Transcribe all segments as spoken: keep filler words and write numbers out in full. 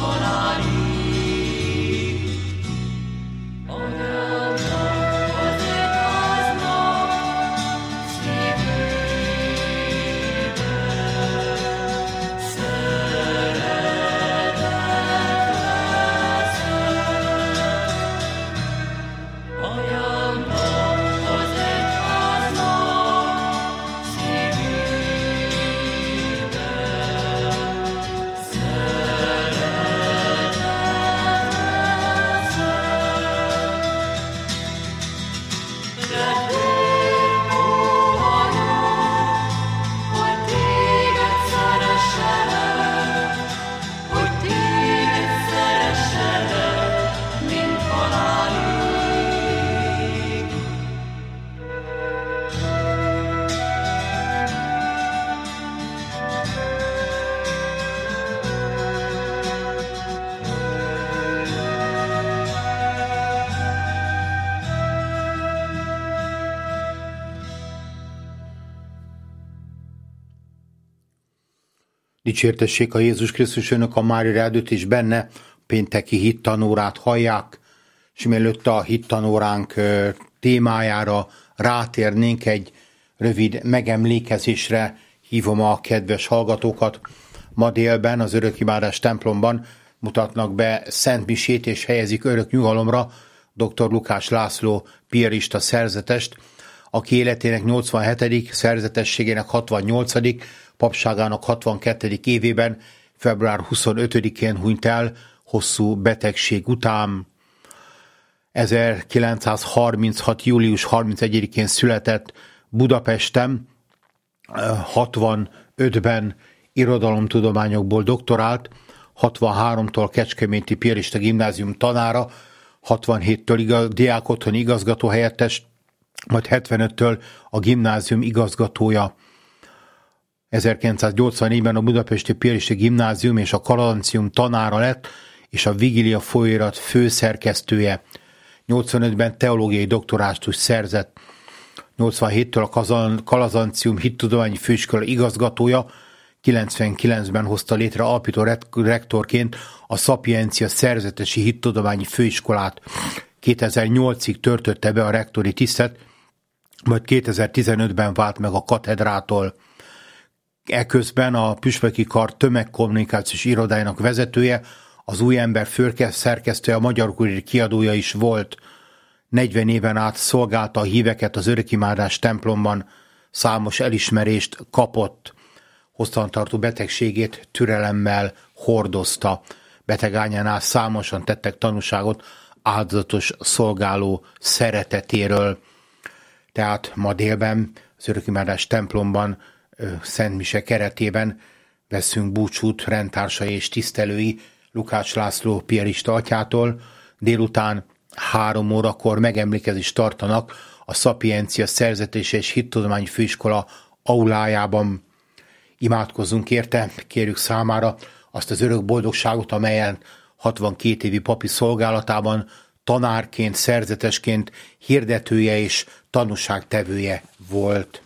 Dicsértessék a Jézus Krisztus, önök a Mária Rádiót és benne pénteki hittanórát hallják, és mielőtt a hittanóránk témájára rátérnénk, egy rövid megemlékezésre hívom a kedves hallgatókat. Ma délben az Örökimádás templomban mutatnak be szentmisét és helyezik örök nyugalomra dr. Lukács László piarista szerzetest, aki életének nyolcvanhetedik szerzetességének hatvannyolcadik papságának hatvankettedik évében, február huszonötödikén hunyt el hosszú betegség után. ezerkilencszázharminchat. július harmincegyedikén született Budapesten, hatvanötben irodalomtudományokból doktorált, hatvanháromtól Kecskeméti Piarista Gimnázium tanára, hatvanhéttől igaz, diákotthoni igazgatóhelyettes, majd hetvenöttől a gimnázium igazgatója. ezerkilencszáznyolcvannégyben a Budapesti Piarista Gimnázium és a Kalancium tanára lett, és a Vigília folyóirat főszerkesztője. nyolcvanötben teológiai doktorátust szerzett. nyolcvanhéttől a Kalancium hittudományi főiskola igazgatója, kilencvenkilencben hozta létre alapító rektorként a Szapiencia szerzetesi hittudományi főiskolát. kétezer-nyolcig töltötte be a rektori tisztet, majd kétezer-tizenötben vált meg a katedrától. Eközben a Püspöki Kar tömegkommunikációs irodájának vezetője, az Új Ember főszerkesztője, a Magyar Kurír kiadója is volt. negyven éven át szolgálta a híveket az Örökimádás templomban, számos elismerést kapott. Hosszantartó betegségét türelemmel hordozta. Betegágyánál számosan tettek tanúságot áldozatos szolgáló szeretetéről. Tehát ma délben az Örökimádás templomban szentmise keretében veszünk búcsút rendtársai és tisztelői Lukács László piarista atyától. Délután három órakor megemlékezést tartanak a Szapiencia szerzetés és hittudományi főiskola aulájában. Imádkozzunk érte, kérjük számára azt az örök boldogságot, amelyen hatvankét évi papi szolgálatában tanárként, szerzetesként, hirdetője és tanúságtevője volt.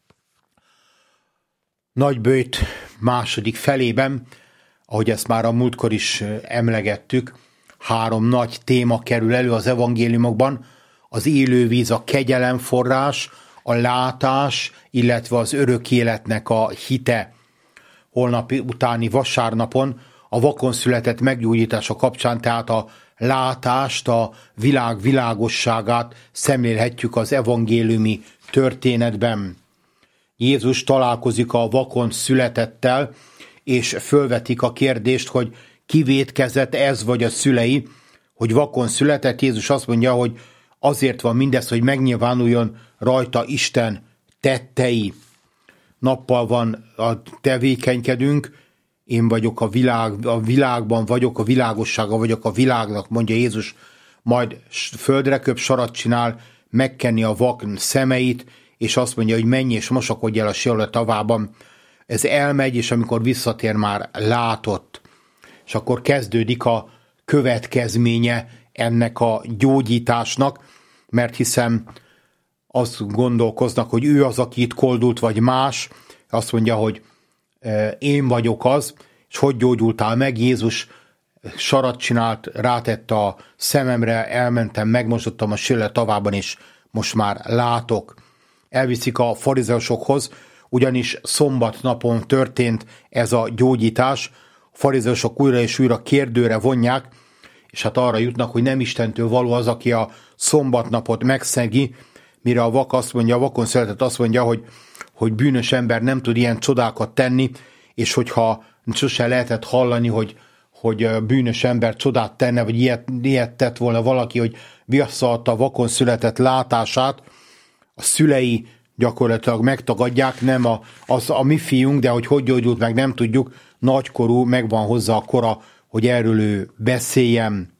Nagyböjt második felében, ahogy ezt már a múltkor is emlegettük, három nagy téma kerül elő az evangéliumokban: az élővíz, a kegyelem forrás, a látás, illetve az örök életnek a hite. Holnap utáni vasárnapon a vakon született meggyógyítása kapcsán, tehát a látást, a világ világosságát szemlélhetjük az evangéliumi történetben. Jézus találkozik a vakon születettel, és fölvetik a kérdést, hogy ki vétkezett, ez vagy a szülei, hogy vakon született. Jézus azt mondja, hogy azért van mindez, hogy megnyilvánuljon rajta Isten tettei. Nappal van a tevékenykedünk, én vagyok a világ, a világban vagyok, a világossága vagyok a világnak, mondja Jézus, majd földre köp, sarat csinál, megkenni a vak szemeit, és azt mondja, hogy menj és mosakodj el a Siloé tavában. Ez elmegy, és amikor visszatér, már látott. És akkor kezdődik a következménye ennek a gyógyításnak, mert hiszem azt gondolkoznak, hogy ő az, aki itt koldult, vagy más. Azt mondja, hogy én vagyok az, és hogy gyógyultál meg? Jézus sarat csinált, rátette a szememre, elmentem, megmosottam a Sille tavában, és most már látok. Elviszik a farizeusokhoz, ugyanis szombat napon történt ez a gyógyítás. A farizeusok újra és újra kérdőre vonják, és hát arra jutnak, hogy nem Istentől való az, aki a szombatnapot megszegi, mire a vak azt mondja, a vakon született azt mondja, hogy, hogy bűnös ember nem tud ilyen csodákat tenni, és hogyha sose lehetett hallani, hogy, hogy bűnös ember csodát tenne, vagy ilyet, ilyet tett volna valaki, hogy visszaadta a vakon született látását, a szülei gyakorlatilag megtagadják, nem a, az a mi fiunk, de hogy hogy gyógyult meg, nem tudjuk, nagykorú, megvan hozzá a kora, hogy erről ő beszéljen,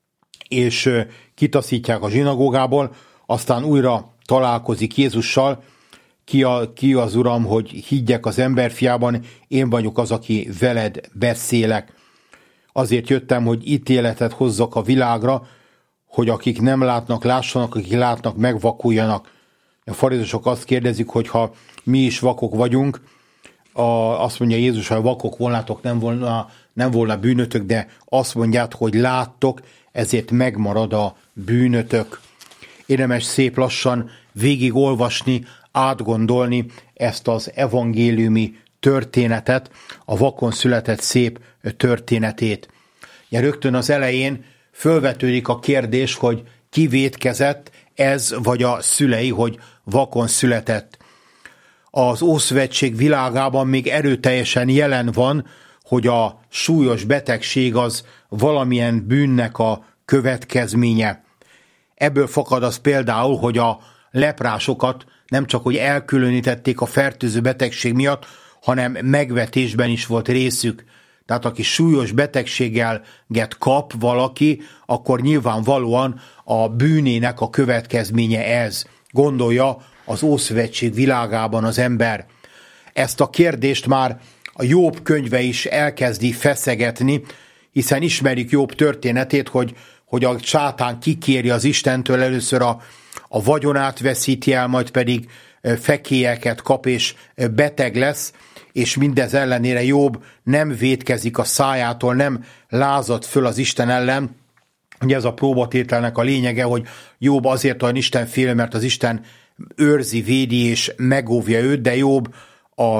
és kitaszítják a zsinagógából, aztán újra találkozik Jézussal, ki, a, ki az Uram, hogy higgyek az emberfiában, én vagyok az, aki veled beszélek. Azért jöttem, hogy ítéletet hozzak a világra, hogy akik nem látnak, lássanak, akik látnak, megvakuljanak. A farizeusok azt kérdezik, hogy ha mi is vakok vagyunk, a, azt mondja Jézus, ha vakok volnátok, nem volna, nem volna bűnötök, de azt mondják, hogy láttok, ezért megmarad a bűnötök. Érdemes szép lassan végigolvasni, átgondolni ezt az evangéliumi történetet, a vakon született szép történetét. Ja, rögtön az elején fölvetődik a kérdés, hogy ki vétkezett, ez vagy a szülei, hogy vakon született. Az Ószövetség világában még erőteljesen jelen van, hogy a súlyos betegség az valamilyen bűnnek a következménye. Ebből fakad az például, hogy a leprásokat nem csak hogy elkülönítették a fertőző betegség miatt, hanem megvetésben is volt részük. Tehát aki súlyos betegséggel kap valaki, akkor nyilvánvalóan a bűnének a következménye ez. Gondolja az Ószövetség világában az ember. Ezt a kérdést már a Jobb könyve is elkezdi feszegetni, hiszen ismerjük Jobb történetét, hogy, hogy a sátán kikéri az Istentől, először a, a vagyonát veszíti el, majd pedig fekélyeket kap és beteg lesz, és mindez ellenére Jobb nem vétkezik a szájától, nem lázad föl az Isten ellen. Ugye ez a próbatételnek a lényege, hogy Jobb azért olyan Isten fél, mert az Isten őrzi, védi és megóvja őt, de Jobb a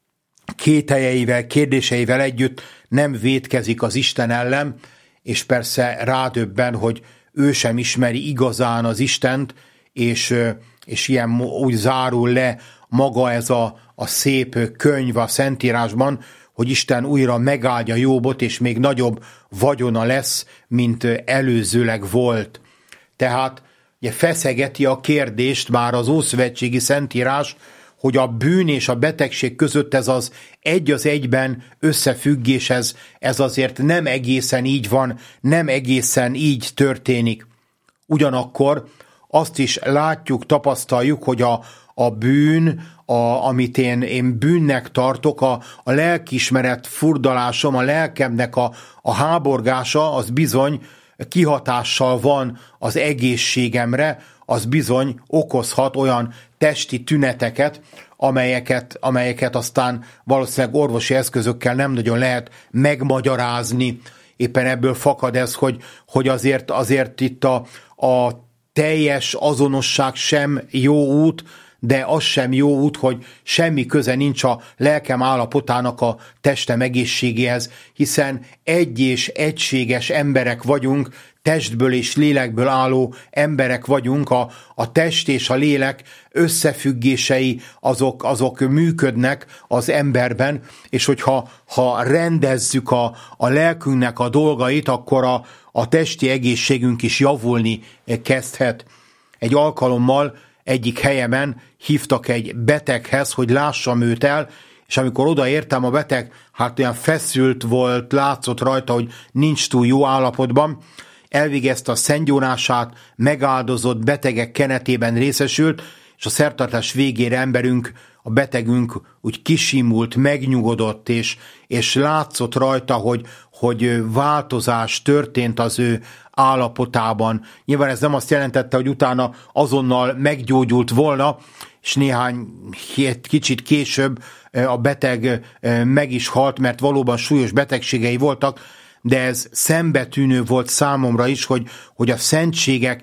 kételjeivel, kérdéseivel együtt nem vétkezik az Isten ellen, és persze rádöbben, hogy ő sem ismeri igazán az Istent, és, és ilyen úgy zárul le maga ez a, a szép könyv a Szentírásban, hogy Isten újra megáldja Jobbot, és még nagyobb vagyona lesz, mint előzőleg volt. Tehát ugye feszegeti a kérdést már az Ószövetségi Szentírás, hogy a bűn és a betegség között ez az egy az egyben összefüggés, ez, ez azért nem egészen így van, nem egészen így történik. Ugyanakkor azt is látjuk, tapasztaljuk, hogy a, a bűn, a, amit én, én bűnnek tartok, a, a lelkiismeret furdalásom, a lelkemnek a, a háborgása, az bizony kihatással van az egészségemre, az bizony okozhat olyan testi tüneteket, amelyeket, amelyeket aztán valószínűleg orvosi eszközökkel nem nagyon lehet megmagyarázni. Éppen ebből fakad ez, hogy, hogy azért, azért itt a, a teljes azonosság sem jó út, de az sem jó út, hogy semmi köze nincs a lelkem állapotának a testem egészségéhez, hiszen egy és egységes emberek vagyunk, testből és lélekből álló emberek vagyunk, a, a test és a lélek összefüggései azok, azok működnek az emberben, és hogyha ha rendezzük a, a lelkünknek a dolgait, akkor a, a testi egészségünk is javulni kezdhet. Egy alkalommal egyik helyemen hívtak egy beteghez, hogy lássam őt el, és amikor odaértem, a beteg hát olyan feszült volt, látszott rajta, hogy nincs túl jó állapotban, elvégezte a szentgyónását, megáldozott, betegek kenetében részesült, és a szertartás végére emberünk, a betegünk úgy kisimult, megnyugodott, és, és látszott rajta, hogy, hogy változás történt az ő állapotában. Nyilván ez nem azt jelentette, hogy utána azonnal meggyógyult volna, és néhány kicsit később a beteg meg is halt, mert valóban súlyos betegségei voltak, de ez szembetűnő volt számomra is, hogy, hogy a szentségek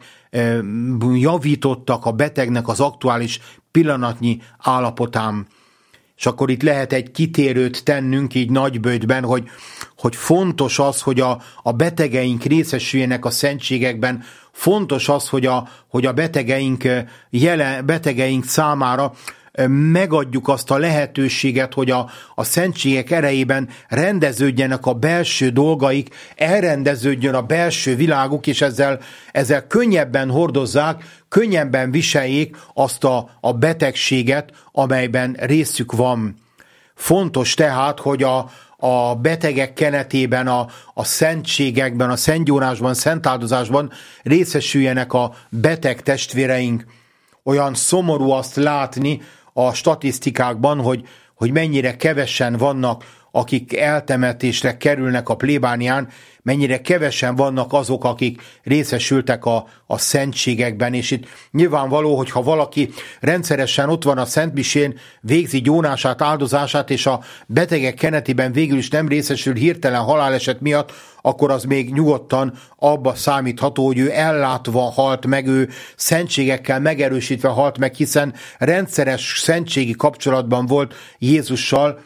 javítottak a betegnek az aktuális pillanatnyi állapotán. És akkor itt lehet egy kitérőt tennünk így nagyböjtben, hogy, hogy fontos az, hogy a, a betegeink részesüljenek a szentségekben, fontos az, hogy a, hogy a betegeink, jelen, betegeink számára megadjuk azt a lehetőséget, hogy a, a szentségek erejében rendeződjenek a belső dolgaik, elrendeződjön a belső világuk, és ezzel, ezzel könnyebben hordozzák, könnyebben viseljék azt a, a betegséget, amelyben részük van. Fontos tehát, hogy a, a betegek kenetében, a, a szentségekben, a szentgyónásban, szentáldozásban részesüljenek a beteg testvéreink. Olyan szomorú azt látni a statisztikákban, hogy, hogy mennyire kevesen vannak, akik eltemetésre kerülnek a plébánián, mennyire kevesen vannak azok, akik részesültek a, a szentségekben, és itt nyilvánvaló, hogy ha valaki rendszeresen ott van a szentmisén, végzi gyónását, áldozását, és a betegek kenetében végül is nem részesül hirtelen haláleset miatt, akkor az még nyugodtan abba számítható, hogy ő ellátva halt meg, ő szentségekkel megerősítve halt meg, hiszen rendszeres szentségi kapcsolatban volt Jézussal,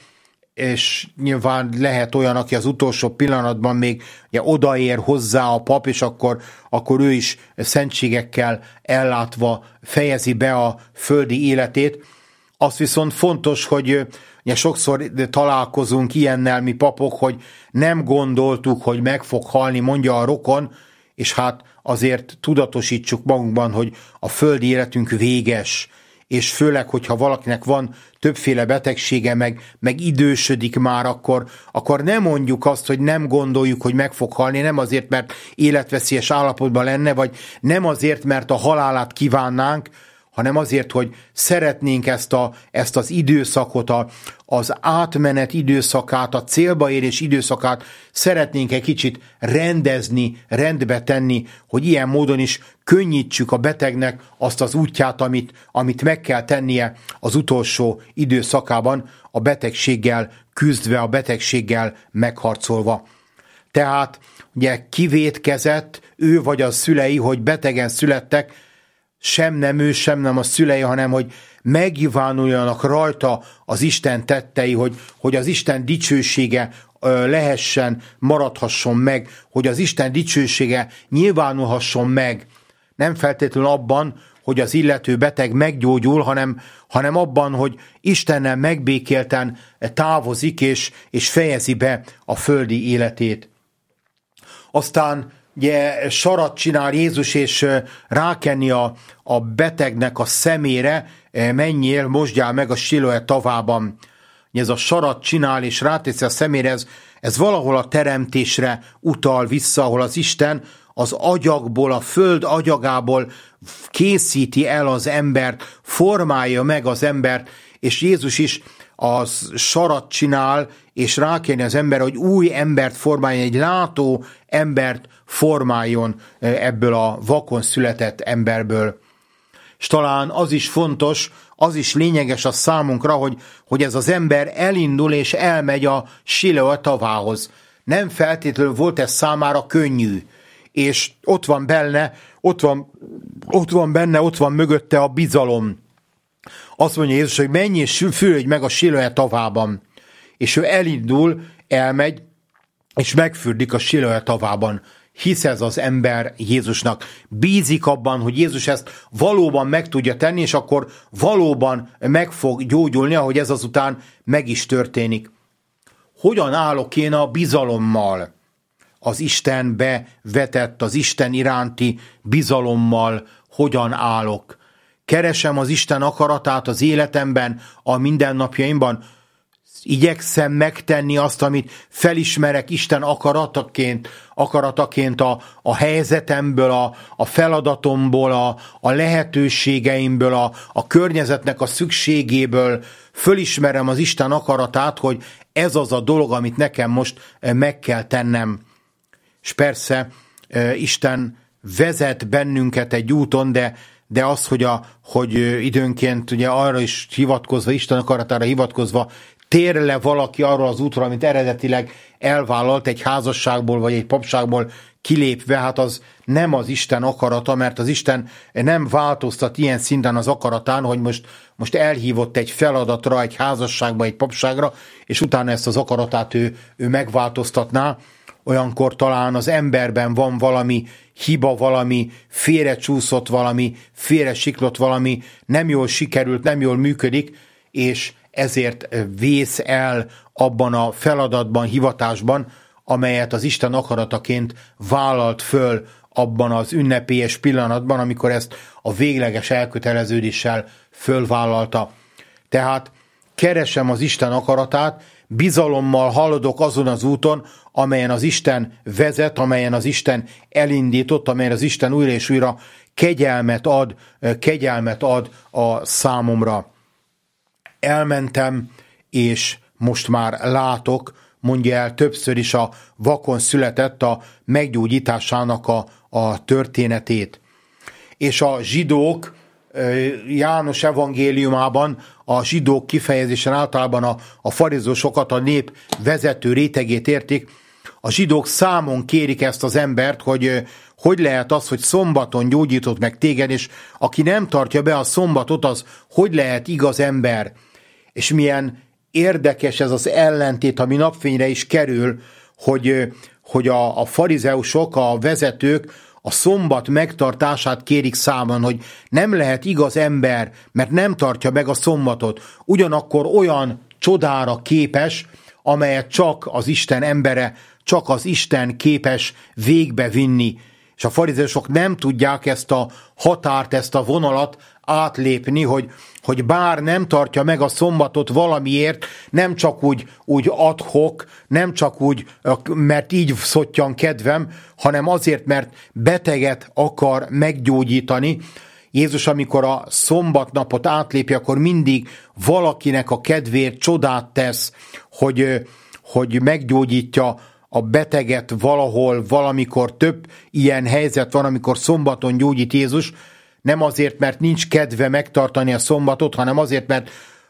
és nyilván lehet olyan, aki az utolsó pillanatban még ugye, odaér hozzá a pap, és akkor, akkor ő is szentségekkel ellátva fejezi be a földi életét. Az viszont fontos, hogy ugye, sokszor találkozunk ilyennel mi papok, hogy nem gondoltuk, hogy meg fog halni, mondja a rokon, és hát azért tudatosítsuk magunkban, hogy a földi életünk véges, és főleg, hogyha valakinek van többféle betegsége, meg, meg idősödik már, akkor, akkor nem mondjuk azt, hogy nem gondoljuk, hogy meg fog halni, nem azért, mert életveszélyes állapotban lenne, vagy nem azért, mert a halálát kívánnánk, hanem azért, hogy szeretnénk ezt, a, ezt az időszakot, a, az átmenet időszakát, a célba érés időszakát szeretnénk egy kicsit rendezni, rendbe tenni, hogy ilyen módon is könnyítsük a betegnek azt az útját, amit, amit meg kell tennie az utolsó időszakában, a betegséggel küzdve, a betegséggel megharcolva. Tehát ugye kivétkezett ő vagy a szülei, hogy betegen születtek, sem nem ő, sem nem a szülei, hanem hogy megnyilvánuljanak rajta az Isten tettei, hogy, hogy az Isten dicsősége lehessen, maradhasson meg, hogy az Isten dicsősége nyilvánulhasson meg. Nem feltétlenül abban, hogy az illető beteg meggyógyul, hanem, hanem abban, hogy Istennel megbékélten távozik és, és fejezi be a földi életét. Aztán ugye sarat csinál Jézus, és rákenni a, a betegnek a szemére, menjél, mosdjál meg a Siloé tavában. Ez a sarat csinál, és ráteszi a szemére, ez, ez valahol a teremtésre utal vissza, ahol az Isten az agyagból, a föld agyagából készíti el az embert, formálja meg az embert, és Jézus is az sarat csinál, és rákenni az ember, hogy új embert formáljon, egy látó embert formáljon ebből a vakon született emberből. És talán az is fontos, az is lényeges a számunkra, hogy, hogy ez az ember elindul és elmegy a Siloé tavához. Nem feltétlenül volt ez számára könnyű, és ott van benne, ott van, ott van benne, ott van mögötte a bizalom. Azt mondja Jézus, hogy menj és fürödj meg a Siloé tavában. És ő elindul, elmegy, és megfürdik a Siloé tavában. Hisz ez az ember Jézusnak. Bízik abban, hogy Jézus ezt valóban meg tudja tenni, és akkor valóban meg fog gyógyulni, ahogy ez azután meg is történik. Hogyan állok én a bizalommal? Az Istenbe vetett, az Isten iránti bizalommal hogyan állok? Keresem az Isten akaratát az életemben, a mindennapjaimban, igyekszem megtenni azt, amit felismerek Isten akarataként, akarataként a, a helyzetemből, a, a feladatomból, a, a lehetőségeimből, a, a környezetnek a szükségéből, fölismerem az Isten akaratát, hogy ez az a dolog, amit nekem most meg kell tennem. És persze Isten vezet bennünket egy úton, de de az, hogy, a, hogy időnként ugye arra is hivatkozva, Isten akaratára hivatkozva tér le valaki arról az útra, amit eredetileg elvállalt egy házasságból vagy egy papságból kilépve, hát az nem az Isten akarata, mert az Isten nem változtat ilyen szinten az akaratán, hogy most, most elhívott egy feladatra, egy házasságba, egy papságra, és utána ezt az akaratát ő, ő megváltoztatná. Olyankor talán az emberben van valami hiba, valami félrecsúszott, valami félresiklott, valami nem jól sikerült, nem jól működik, és ezért vész el abban a feladatban, hivatásban, amelyet az Isten akarataként vállalt föl abban az ünnepélyes pillanatban, amikor ezt a végleges elköteleződéssel fölvállalta. Tehát keresem az Isten akaratát, bizalommal haladok azon az úton, amelyen az Isten vezet, amelyen az Isten elindított, amelyen az Isten újra és újra kegyelmet ad, kegyelmet ad a számomra. Elmentem, és most már látok, mondja el többször is a vakon született a meggyógyításának a, a történetét. És a zsidók János evangéliumában a zsidók kifejezésen általában a, a farizósokat, a nép vezető rétegét értik. A zsidók számon kérik ezt az embert, hogy hogy lehet az, hogy szombaton gyógyított meg téged, és aki nem tartja be a szombatot, az hogy lehet igaz ember. És milyen érdekes ez az ellentét, ami napfényre is kerül, hogy, hogy a, a farizeusok, a vezetők a szombat megtartását kérik számon, hogy nem lehet igaz ember, mert nem tartja meg a szombatot. Ugyanakkor olyan csodára képes, amelyet csak az Isten embere, csak az Isten képes végbe vinni. És a farizeusok nem tudják ezt a határt, ezt a vonalat átlépni, hogy, hogy bár nem tartja meg a szombatot valamiért, nem csak úgy, úgy ad-hoc, nem csak úgy, mert így szottyan kedvem, hanem azért, mert beteget akar meggyógyítani. Jézus, amikor a szombatnapot átlépi, akkor mindig valakinek a kedvéért csodát tesz, hogy, hogy meggyógyítja a beteget valahol, valamikor. Több ilyen helyzet van, amikor szombaton gyógyít Jézus, nem azért, mert nincs kedve megtartani a szombatot, hanem azért, mert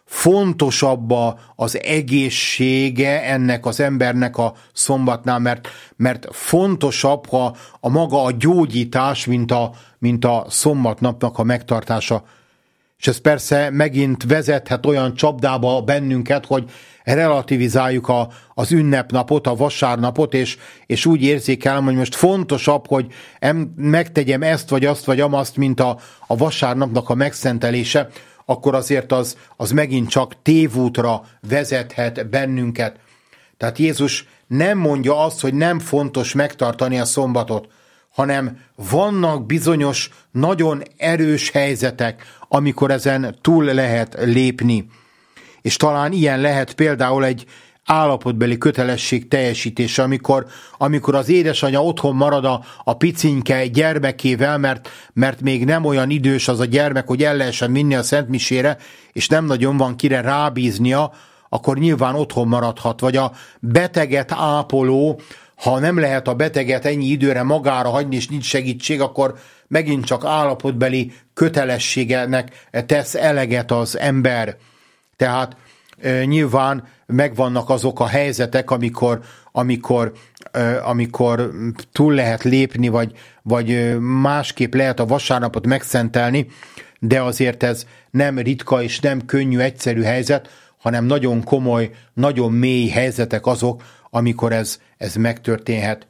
fontosabb az egészsége ennek az embernek a szombatnál, mert, mert fontosabb a, a maga a gyógyítás, mint a, mint a szombatnapnak a megtartása. És ez persze megint vezethet olyan csapdába bennünket, hogy relativizáljuk a, az ünnepnapot, a vasárnapot, és, és úgy érzékelem, hogy most fontosabb, hogy em, megtegyem ezt, vagy azt, vagy amazt, mint a, a vasárnapnak a megszentelése, akkor azért az, az megint csak tévútra vezethet bennünket. Tehát Jézus nem mondja azt, hogy nem fontos megtartani a szombatot, hanem vannak bizonyos, nagyon erős helyzetek, amikor ezen túl lehet lépni. És talán ilyen lehet például egy állapotbeli kötelesség teljesítése, amikor, amikor az édesanyja otthon marad a, a picinke gyermekével, mert, mert még nem olyan idős az a gyermek, hogy el lehessen vinni a szentmisére, és nem nagyon van kire rábíznia, akkor nyilván otthon maradhat. Vagy a beteget ápoló, ha nem lehet a beteget ennyi időre magára hagyni, és nincs segítség, akkor megint csak állapotbeli kötelességenek tesz eleget az ember. Tehát e, nyilván megvannak azok a helyzetek, amikor, amikor, e, amikor túl lehet lépni, vagy, vagy másképp lehet a vasárnapot megszentelni, de azért ez nem ritka és nem könnyű, egyszerű helyzet, hanem nagyon komoly, nagyon mély helyzetek azok, amikor ez, ez megtörténhet.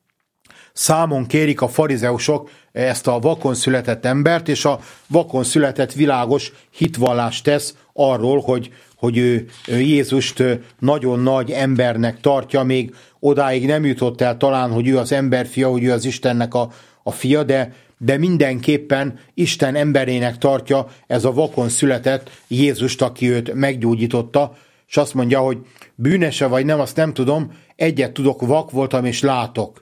Számon kérik a farizeusok ezt a vakon született embert, és a vakon született világos hitvallást tesz arról, hogy, hogy ő Jézust nagyon nagy embernek tartja, még odáig nem jutott el talán, hogy ő az emberfia, hogy ő az Istennek a, a fia, de, de mindenképpen Isten emberének tartja ez a vakon született Jézust, aki őt meggyógyította, és azt mondja, hogy bűnese vagy nem, azt nem tudom, egyet tudok, vak voltam és látok.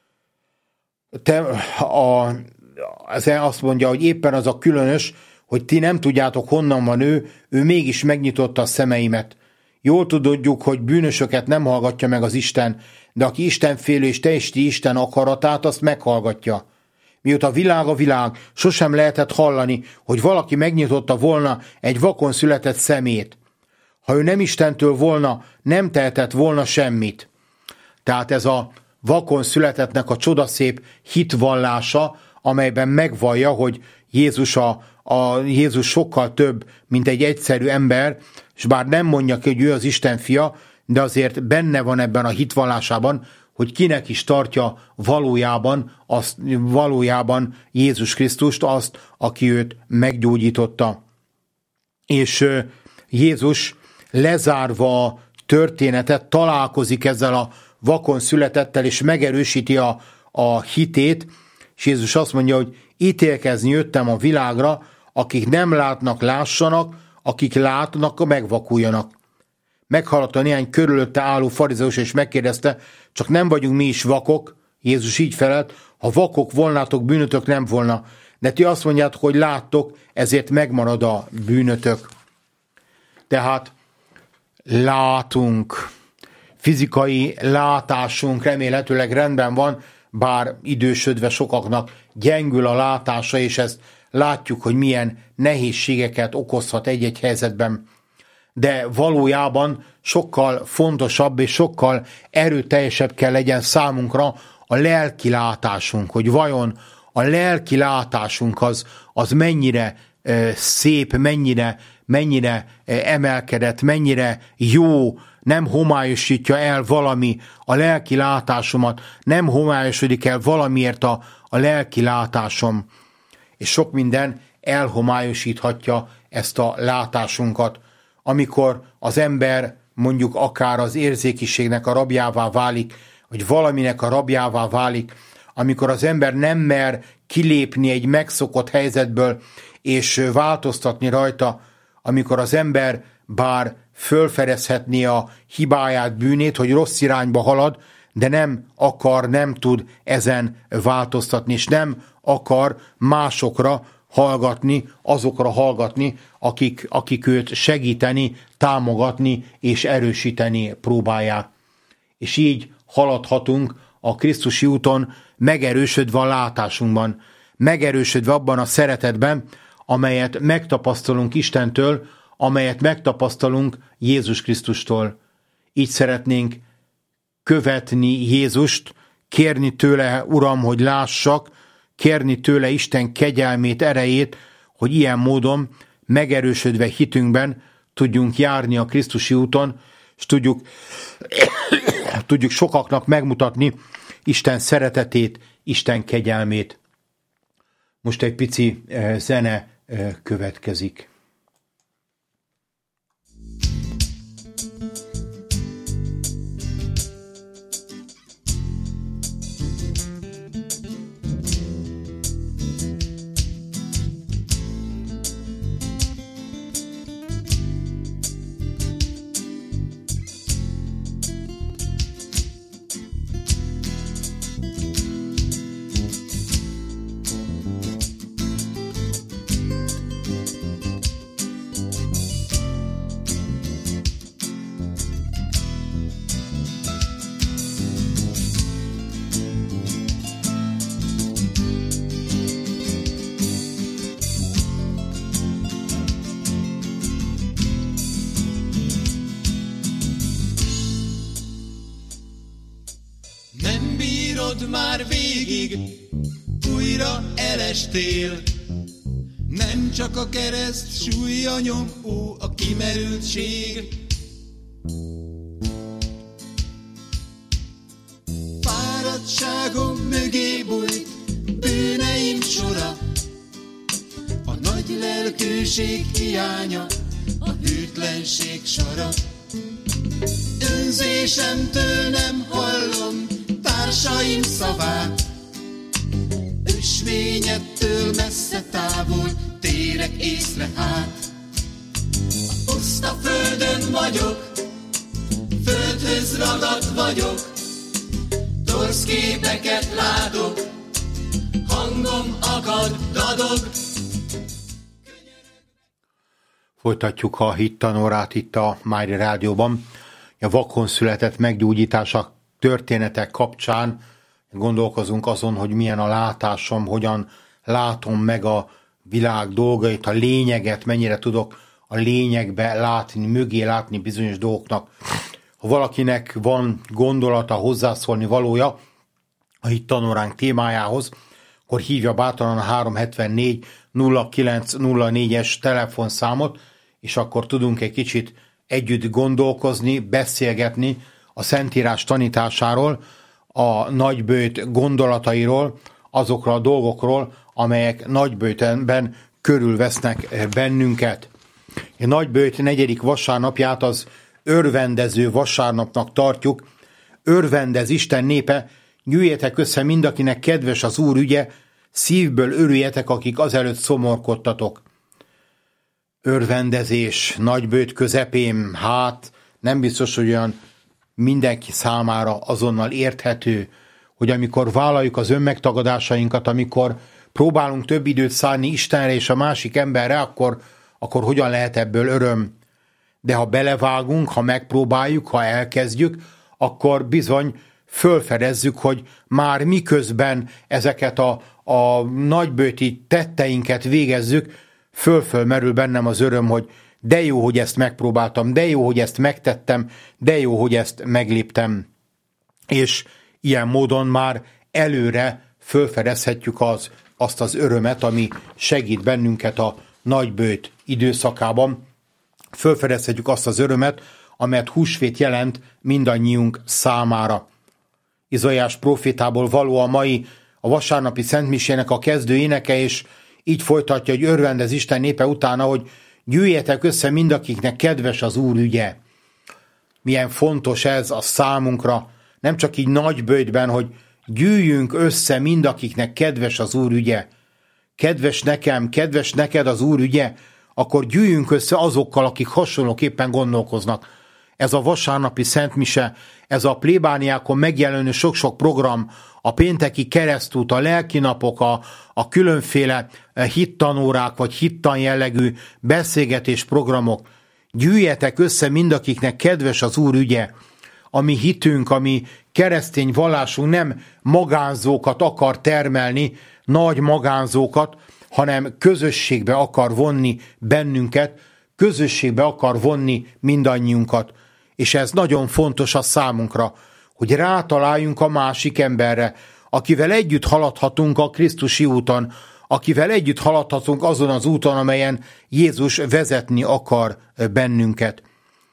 Te, a, az azt mondja, hogy éppen az a különös, hogy ti nem tudjátok, honnan van ő, ő mégis megnyitotta a szemeimet. Jól tudjuk, hogy bűnösöket nem hallgatja meg az Isten, de aki istenfélő és teljesíti Isten akaratát, azt meghallgatja. Mióta a világ a világ, sosem lehetett hallani, hogy valaki megnyitotta volna egy vakon született szemét. Ha ő nem Istentől volna, nem tehetett volna semmit. Tehát ez a vakon születettnek a csodaszép hitvallása, amelyben megvallja, hogy Jézus, a, a, Jézus sokkal több, mint egy egyszerű ember, és bár nem mondja ki, hogy ő az Isten fia, de azért benne van ebben a hitvallásában, hogy kinek is tartja valójában, azt, valójában Jézus Krisztust, azt, aki őt meggyógyította. És Jézus lezárva a történetet találkozik ezzel a vakon születettel, és megerősíti a, a hitét, és Jézus azt mondja, hogy ítélkezni jöttem a világra, akik nem látnak, lássanak, akik látnak, megvakuljanak. Meghallgatta néhány körülötte álló farizeus, és megkérdezte, csak nem vagyunk mi is vakok? Jézus így felelt, ha vakok volnátok, bűnötök nem volna. De ti azt mondjátok, hogy láttok, ezért megmarad a bűnötök. Tehát látunk, fizikai látásunk remélhetőleg rendben van, bár idősödve sokaknak gyengül a látása, és ezt látjuk, hogy milyen nehézségeket okozhat egy-egy helyzetben. De valójában sokkal fontosabb és sokkal erőteljesebb kell legyen számunkra a lelki látásunk, hogy vajon a lelki látásunk az, az mennyire e, szép, mennyire, mennyire e, emelkedett, mennyire jó, nem homályosítja el valami a lelki látásomat, nem homályosodik el valamiért a, a lelki látásom. És sok minden elhomályosíthatja ezt a látásunkat. Amikor az ember mondjuk akár az érzékiségnek a rabjává válik, vagy valaminek a rabjává válik, amikor az ember nem mer kilépni egy megszokott helyzetből, és változtatni rajta, amikor az ember bár fölfedezhetné a hibáját, bűnét, hogy rossz irányba halad, de nem akar, nem tud ezen változtatni, és nem akar másokra hallgatni, azokra hallgatni, akik, akik őt segíteni, támogatni és erősíteni próbálják. És így haladhatunk a Krisztusi úton, megerősödve a látásunkban, megerősödve abban a szeretetben, amelyet megtapasztalunk Istentől, amelyet megtapasztalunk Jézus Krisztustól. Így szeretnénk követni Jézust, kérni tőle, Uram, hogy lássak, kérni tőle Isten kegyelmét, erejét, hogy ilyen módon megerősödve hitünkben tudjunk járni a Krisztusi úton, és tudjuk, tudjuk sokaknak megmutatni Isten szeretetét, Isten kegyelmét. Most egy pici zene következik. Már végig újra elestél, nem csak a kereszt súlya nyom, ó, a kimerültség. Fáradtságom mögé bújt bűneim sora, a nagy lelkűség hiánya, a hűtlenség sora. Önzésemtől nem hallom társaim szavát, ösvényettől messze távol térek észre hát. A puszta földön vagyok, földhöz ragadt vagyok, torz képeket látok, hangom akad, dadog. Folytatjuk a hittanórát itt a Májri Rádióban. A vakon született meggyógyítása történetek kapcsán gondolkozunk azon, hogy milyen a látásom, hogyan látom meg a világ dolgait, a lényeget, mennyire tudok a lényegbe látni, mögé látni bizonyos dolgoknak. Ha valakinek van gondolata, hozzászólni valója a hittanóránk témájához, akkor hívja bátran a három hetvennégy nulla kilenc nulla négyes telefonszámot, és akkor tudunk egy kicsit együtt gondolkozni, beszélgetni a Szentírás tanításáról, a nagyböjt gondolatairól, azokról a dolgokról, amelyek nagyböjtben körülvesznek bennünket. A nagyböjt negyedik vasárnapját az örvendező vasárnapnak tartjuk. Örvendez Isten népe, gyűjjetek össze mindakinek kedves az Úr ügye, szívből örüljetek, akik azelőtt szomorkodtatok. Örvendezés nagyböjt közepén, hát nem biztos, hogy olyan mindenki számára azonnal érthető, hogy amikor vállaljuk az önmegtagadásainkat, amikor próbálunk több időt szánni Istenre és a másik emberre, akkor, akkor hogyan lehet ebből öröm? De ha belevágunk, ha megpróbáljuk, ha elkezdjük, akkor bizony fölfedezzük, hogy már miközben ezeket a, a nagyböjti tetteinket végezzük, föl-föl merül bennem az öröm, hogy de jó, hogy ezt megpróbáltam, de jó, hogy ezt megtettem, de jó, hogy ezt megléptem. És ilyen módon már előre fölfedezhetjük az, azt az örömet, ami segít bennünket a nagyböjt időszakában. Fölfedezhetjük azt az örömet, amelyet húsvét jelent mindannyiunk számára. Izaiás profétából való a mai, a vasárnapi szentmisének a kezdő éneke, és így folytatja, hogy örvendez Isten népe utána, hogy gyűjjetek össze mindakiknek kedves az Úr ügye. Milyen fontos ez a számunkra, nem csak így nagyböjtben, hogy gyűjjünk össze mindakiknek kedves az Úr ügye. Kedves nekem, kedves neked az Úr ügye, akkor gyűjjünk össze azokkal, akik hasonlóképpen gondolkoznak. Ez a vasárnapi szentmise, ez a plébániákon megjelenő sok-sok program, a pénteki keresztút, a lelkinapok, a, a különféle hittanórák vagy hittan jellegű beszélgetés programok. Gyűjjetek össze mindakiknek kedves az Úr ügye. A mi hitünk, a mi keresztény vallásunk nem magánzókat akar termelni, nagy magánzókat, hanem közösségbe akar vonni bennünket, közösségbe akar vonni mindannyiunkat. És ez nagyon fontos a számunkra, hogy rátaláljunk a másik emberre, akivel együtt haladhatunk a Krisztusi úton, akivel együtt haladhatunk azon az úton, amelyen Jézus vezetni akar bennünket.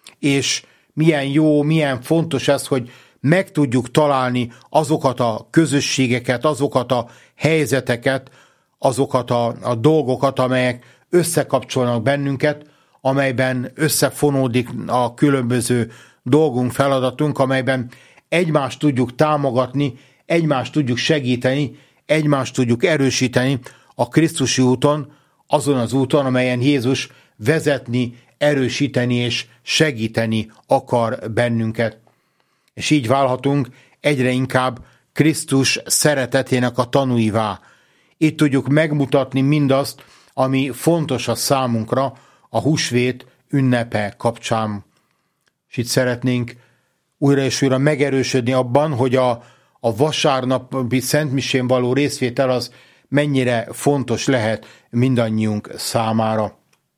És milyen jó, milyen fontos ez, hogy meg tudjuk találni azokat a közösségeket, azokat a helyzeteket, azokat a, a dolgokat, amelyek összekapcsolnak bennünket, amelyben összefonódik a különböző dolgunk, feladatunk, amelyben egymást tudjuk támogatni, egymást tudjuk segíteni, egymást tudjuk erősíteni a Krisztusi úton, azon az úton, amelyen Jézus vezetni, erősíteni és segíteni akar bennünket. És így válhatunk egyre inkább Krisztus szeretetének a tanúivá. Így tudjuk megmutatni mindazt, ami fontos a számunkra a húsvét ünnepe kapcsán. És itt szeretnénk újra és újra megerősödni abban, hogy a, a vasárnapi szentmisén való részvétel az mennyire fontos lehet mindannyiunk számára.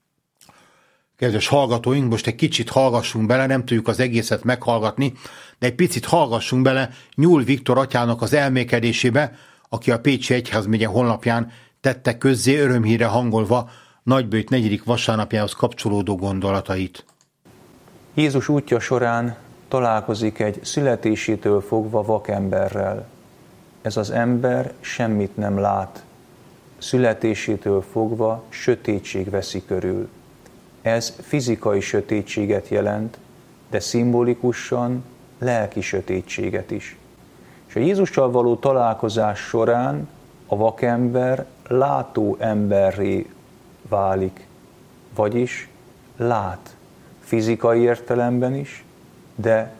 Kedves hallgatóink, most egy kicsit hallgassunk bele, nem tudjuk az egészet meghallgatni, de egy picit hallgassunk bele Nyúl Viktor atyának az elmékedésébe, aki a Pécsi Egyházmegye honlapján tette közzé örömhírre hangolva nagyböjt negyedik vasárnapjához kapcsolódó gondolatait. Jézus útja során találkozik egy születésétől fogva vakemberrel. Ez az ember semmit nem lát. Születésétől fogva sötétség veszi körül. Ez fizikai sötétséget jelent, de szimbolikusan lelki sötétséget is. És a Jézussal való találkozás során a vakember látó emberré válik, vagyis lát fizikai értelemben is, de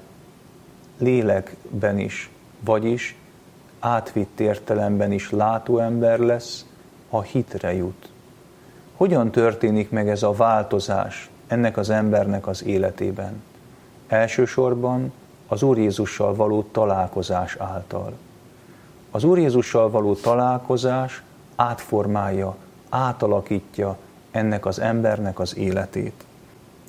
lélekben is, vagyis átvitt értelemben is látó ember lesz, ha hitre jut. Hogyan történik meg ez a változás ennek az embernek az életében? Elsősorban az Úr Jézussal való találkozás által. Az Úr Jézussal való találkozás átformálja, átalakítja ennek az embernek az életét.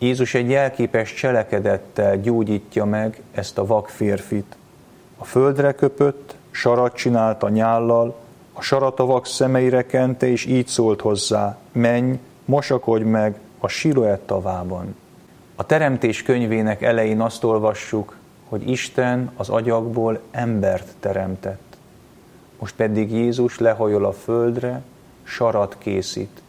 Jézus egy jelképes cselekedettel gyógyítja meg ezt a vak férfit. A földre köpött, sarat csinált a nyállal, a sarat a vak szemeire kente, és így szólt hozzá: menj, mosakodj meg a Siloé tavában. A Teremtés könyvének elején azt olvassuk, hogy Isten az agyagból embert teremtett. Most pedig Jézus lehajol a földre, sarat készít.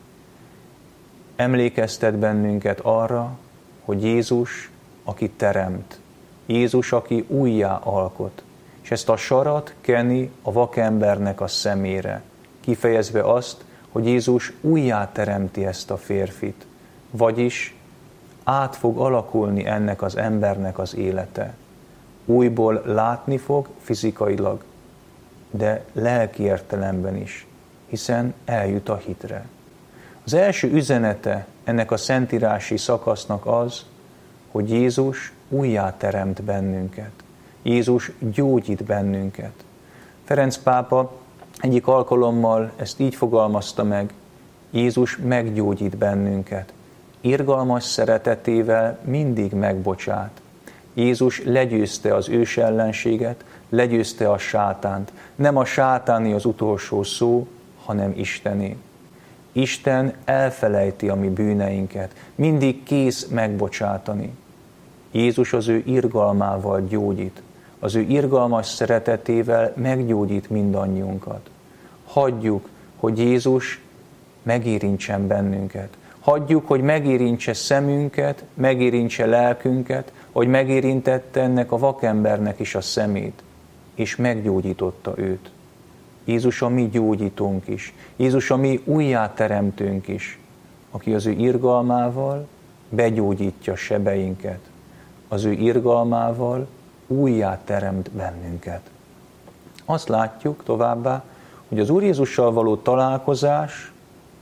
Emlékeztet bennünket arra, hogy Jézus, aki teremt, Jézus, aki újjá alkot, és ezt a sarat keni a vakembernek a szemére, kifejezve azt, hogy Jézus újjá teremti ezt a férfit, vagyis át fog alakulni ennek az embernek az élete. Újból látni fog fizikailag, de lelki értelemben is, hiszen eljut a hitre. Az első üzenete ennek a szentírási szakasznak az, hogy Jézus újjá teremt bennünket. Jézus gyógyít bennünket. Ferenc pápa egyik alkalommal ezt így fogalmazta meg: Jézus meggyógyít bennünket. Irgalmas szeretetével mindig megbocsát. Jézus legyőzte az ős ellenséget, legyőzte a sátánt. Nem a sátáni az utolsó szó, hanem Istené. Isten elfelejti a mi bűneinket, mindig kész megbocsátani. Jézus az ő irgalmával gyógyít, az ő irgalmas szeretetével meggyógyít mindannyiunkat. Hagyjuk, hogy Jézus megérintsen bennünket. Hagyjuk, hogy megérintse szemünket, megérintse lelkünket, hogy megérintette ennek a vakembernek is a szemét, és meggyógyította őt. Jézus a mi gyógyítónk is, Jézus a mi újjáteremtőnk is, aki az ő irgalmával begyógyítja sebeinket, az ő irgalmával újjáteremt bennünket. Azt látjuk továbbá, hogy az Úr Jézussal való találkozás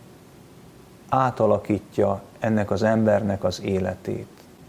átalakítja ennek az embernek az életét.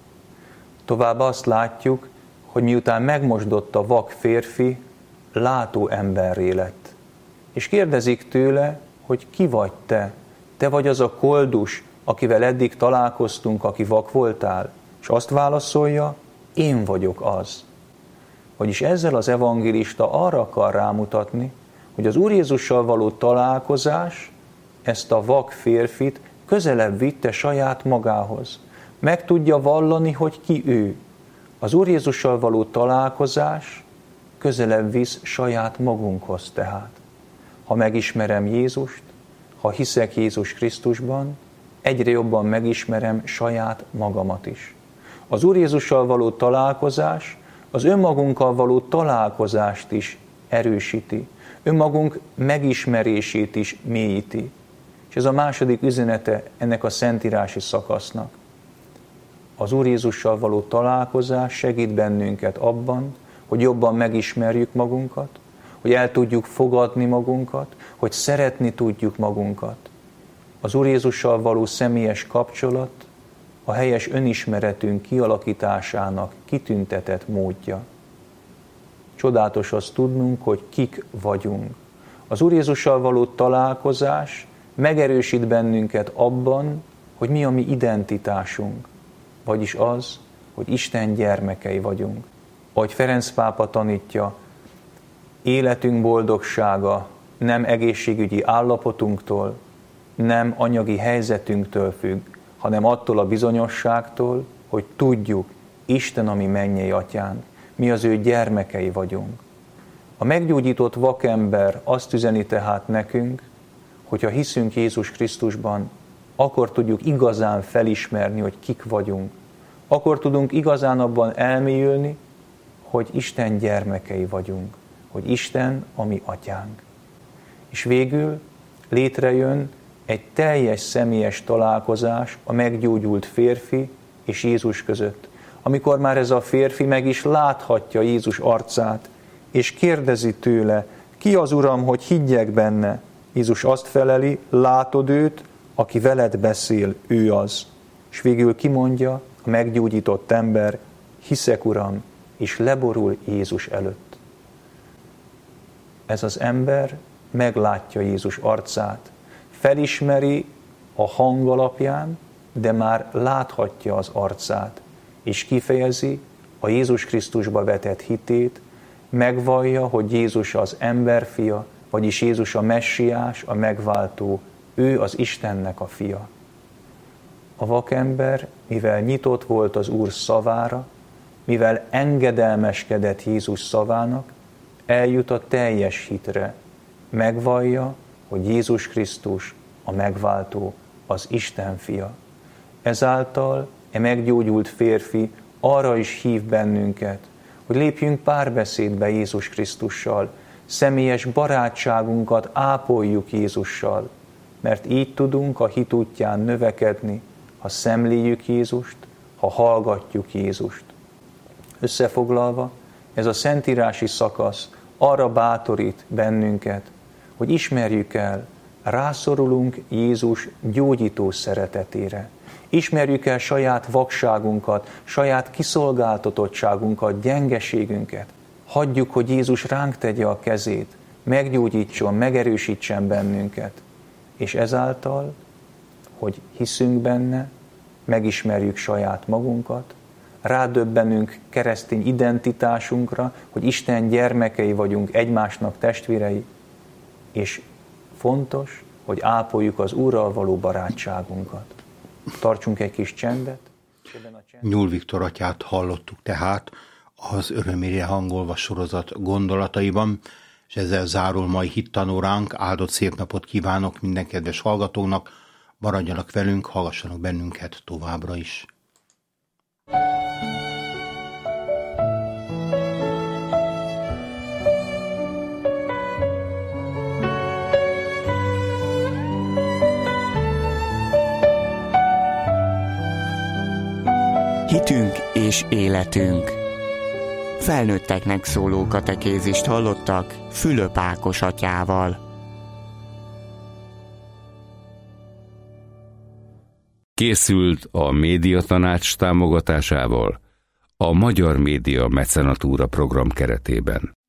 Továbbá azt látjuk, hogy miután megmosdott a vak férfi, látó emberré lett. És kérdezik tőle, hogy ki vagy te? Te vagy az a koldus, akivel eddig találkoztunk, aki vak voltál? És azt válaszolja: én vagyok az. Vagyis ezzel az evangélista arra akar rámutatni, hogy az Úr Jézussal való találkozás ezt a vak férfit közelebb vitte saját magához. Meg tudja vallani, hogy ki ő. Az Úr Jézussal való találkozás közelebb visz saját magunkhoz tehát. Ha megismerem Jézust, ha hiszek Jézus Krisztusban, egyre jobban megismerem saját magamat is. Az Úr Jézussal való találkozás az önmagunkkal való találkozást is erősíti, önmagunk megismerését is mélyíti. És ez a második üzenete ennek a szentírási szakasznak. Az Úr Jézussal való találkozás segít bennünket abban, hogy jobban megismerjük magunkat, hogy el tudjuk fogadni magunkat, hogy szeretni tudjuk magunkat. Az Úr Jézussal való személyes kapcsolat a helyes önismeretünk kialakításának kitüntetett módja. Csodálatos azt tudnunk, hogy kik vagyunk. Az Úr Jézussal való találkozás megerősít bennünket abban, hogy mi a mi identitásunk, vagyis az, hogy Isten gyermekei vagyunk. Ahogy Ferenc pápa tanítja, életünk boldogsága nem egészségügyi állapotunktól, nem anyagi helyzetünktől függ, hanem attól a bizonyosságtól, hogy tudjuk, Isten a mi mennyei atyánk, mi az ő gyermekei vagyunk. A meggyógyított vakember azt üzeni tehát nekünk, hogyha hiszünk Jézus Krisztusban, akkor tudjuk igazán felismerni, hogy kik vagyunk. Akkor tudunk igazán abban elmélyülni, hogy Isten gyermekei vagyunk, hogy Isten a mi atyánk. És végül létrejön egy teljes személyes találkozás a meggyógyult férfi és Jézus között, amikor már ez a férfi meg is láthatja Jézus arcát, és kérdezi tőle: ki az Uram, hogy higgyek benne? Jézus azt feleli: látod őt, aki veled beszél, ő az. És végül kimondja a meggyógyított ember: hiszek, Uram, és leborul Jézus előtt. Ez az ember meglátja Jézus arcát, felismeri a hang alapján, de már láthatja az arcát, és kifejezi a Jézus Krisztusba vetett hitét, megvallja, hogy Jézus az emberfia, vagyis Jézus a messiás, a megváltó, ő az Istennek a fia. A vakember, mivel nyitott volt az Úr szavára, mivel engedelmeskedett Jézus szavának, eljut a teljes hitre, megvallja, hogy Jézus Krisztus a megváltó, az Isten fia. Ezáltal e meggyógyult férfi arra is hív bennünket, hogy lépjünk párbeszédbe Jézus Krisztussal, személyes barátságunkat ápoljuk Jézussal, mert így tudunk a hit útján növekedni, ha szemléljük Jézust, ha hallgatjuk Jézust. Összefoglalva, ez a szentírási szakasz arra bátorít bennünket, hogy ismerjük el, rászorulunk Jézus gyógyító szeretetére. Ismerjük el saját vakságunkat, saját kiszolgáltatottságunkat, gyengeségünket. Hagyjuk, hogy Jézus ránk tegye a kezét, meggyógyítson, megerősítsen bennünket. És ezáltal, hogy hiszünk benne, megismerjük saját magunkat, rádöbbenünk keresztény identitásunkra, hogy Isten gyermekei vagyunk, egymásnak testvérei, és fontos, hogy ápoljuk az Úrral való barátságunkat. Tartsunk egy kis csendet. Nyúl Viktor atyát hallottuk tehát az Örömére hangolva sorozat gondolataiban, és ezzel zárul mai hittanóránk. Áldott szép napot kívánok minden kedves hallgatónak, maradjanak velünk, hallgassanak bennünket továbbra is. Hitünk és életünk. Felnőtteknek szóló katekézist hallottak Fülöp Ákos atyával. Készült a Médiatanács támogatásával a Magyar Média Mecenatúra program keretében.